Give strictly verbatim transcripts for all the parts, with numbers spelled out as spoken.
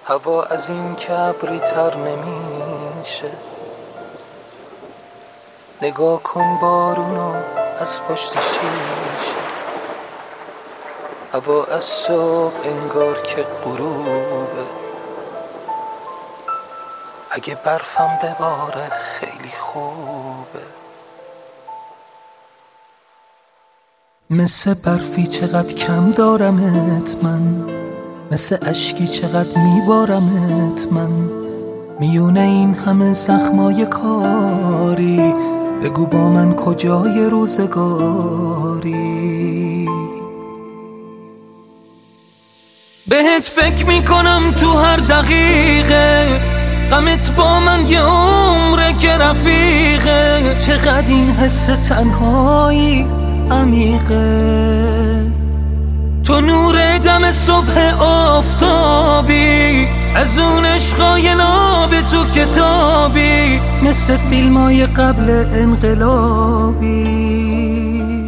هوا از این کبری تر نمیشه. نگاه کن بارونو از پشت شیشه. هوا از صبح انگار که غروبه. اگه برفم بباره خیلی خوبه. مثل برفی چقدر کم دارمت من، مثل اشکی چقدر میبارمت من. میونه این همه زخمای کاری، بگو با من کجای روزگاری. بهت فکر میکنم تو هر دقیقه، غمت با من یه عمره که رفیقه. چقدر این حس تنهایی عمیقه. تو نور دم صبح آفتابی، از اون عشقای ناب تو کتابی، مثل فیلمای قبل انقلابی.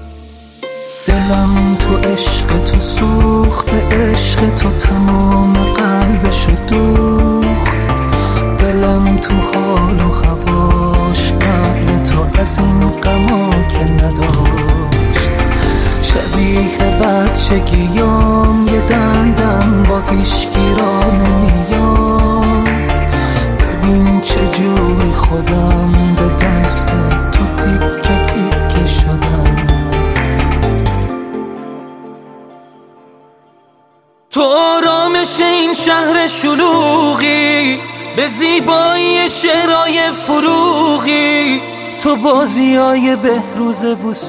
دلم تو عشق تو سوخت، به عشق تو تمام قلبشو دوخت. دلم تو حال و هواش قبل تو از این غما که نداشت. شبیه بچگیام یه دندم با هیچکی را نمیام. ببین چجوری خودم به دست تو تیکه تیکه شدم. تو آرامش این شهر شلوغی، به زیبایی شعرهای فروغی، تو بازیای بهروز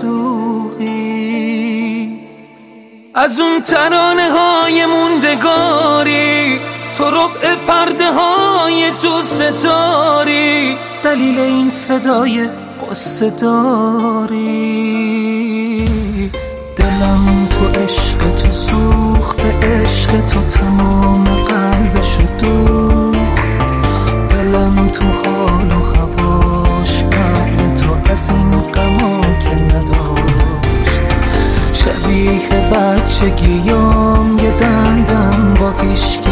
وثوقی. از اون ترانه های موندگاری، تو ربع پرده های تو ستاری، دلیل این صدای قصه داری. دلم تو عشق تو سوخت، به عشق تو تمام قلبشو دوخت. دلم تو حال و هواش قبل تو از این غما که نداشت. شبیه بچگیام یه دندم با هیچکی